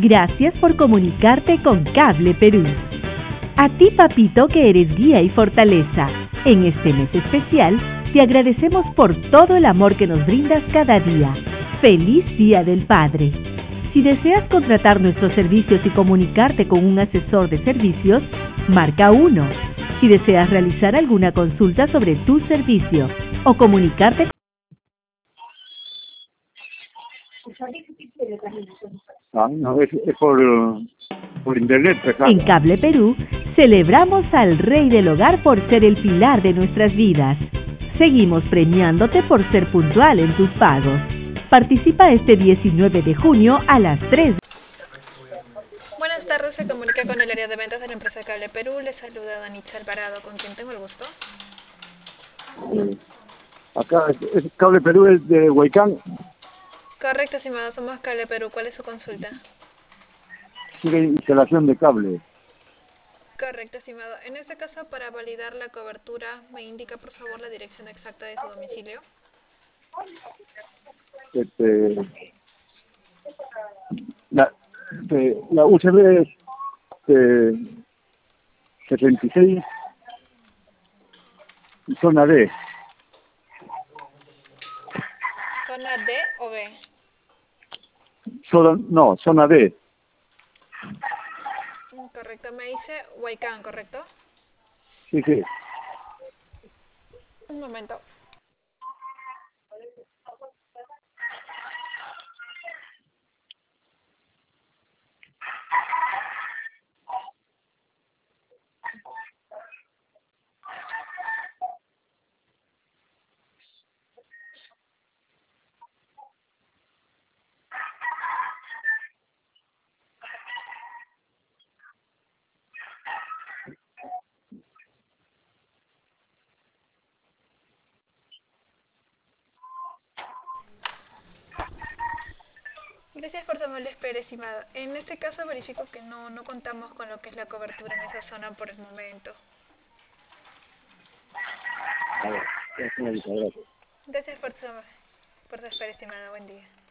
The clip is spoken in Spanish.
Gracias por comunicarte con Cable Perú. A ti, papito, que eres guía y fortaleza. En este mes especial, te agradecemos por todo el amor que nos brindas cada día. ¡Feliz Día del Padre! Si deseas contratar nuestros servicios y comunicarte con un asesor de servicios, marca 1. Si deseas realizar alguna consulta sobre tu servicio o comunicarte con... No, es por internet, pues, En Cable Perú, celebramos al Rey del Hogar por ser el pilar de nuestras vidas. Seguimos premiándote por ser puntual en tus pagos. Participa este 19 de junio a las 3. Buenas tardes, se comunica con el área de ventas de la empresa Cable Perú. Les saluda Danitza Alvarado, con quien tengo el gusto. acá es Cable Perú, es de Huaycán, Correcto, estimado, somos Cable Perú. ¿Cuál es su consulta? sigue instalación de cable. Correcto, estimado. En este caso, para validar la cobertura, ¿me indica por favor la dirección exacta de su domicilio? La UCB es 76, y zona D. ¿Zona D o B? Zona D. Correcto, me dice Huaycán, ¿correcto? Sí, sí. Un momento. Gracias por su amable espera, estimado. En este caso verifico que no contamos con lo que es la cobertura en esa zona por el momento. A ver, Gracias por su espera, estimado. Buen día.